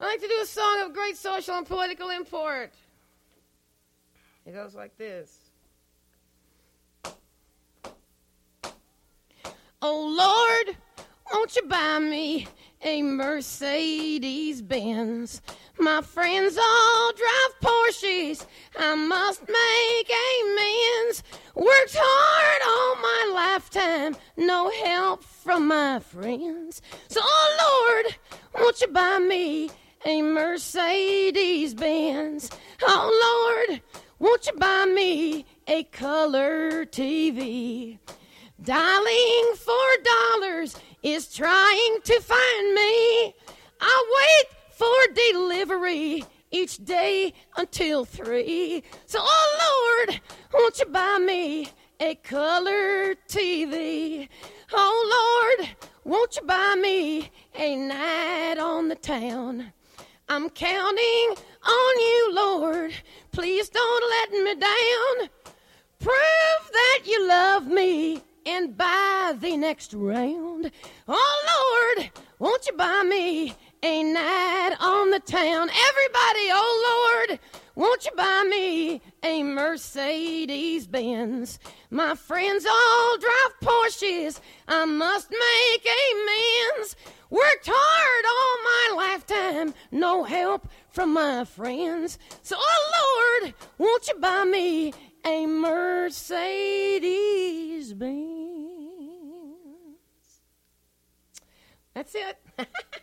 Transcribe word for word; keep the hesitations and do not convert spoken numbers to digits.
I like to do a song of great social and political import. It goes like this. Oh, Lord, won't you buy me a Mercedes-Benz? My friends all drive Porsches. I must make amends. Worked hard all my lifetime, no help from my friends. So, oh, Lord, won't you buy me a Mercedes-Benz? Oh, Lord, won't you buy me a color T V? Dialing for dollars is trying to find me. I wait for delivery each day until three. So, oh, Lord, won't you buy me a color T V? Oh, Lord, won't you buy me a night on the town? I'm counting on you, Lord. Please don't let me down. Prove that you love me and buy the next round. Oh, Lord, won't you buy me a night on the town? Everybody, oh, Lord, won't you buy me a Mercedes-Benz? My friends all drive Porsches. I must make amends. Worked hard all my lifetime, no help from my friends. So, oh, Lord, won't you buy me a Mercedes-Benz? That's it.